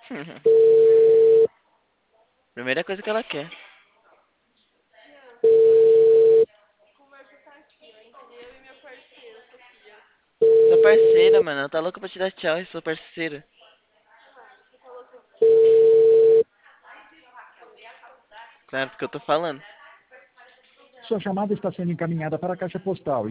Primeira coisa que ela quer. Sua parceira, mano. Ela tá louca pra te dar tchau, sua parceira. Claro, porque eu tô falando. Sua chamada está sendo encaminhada para a caixa postal.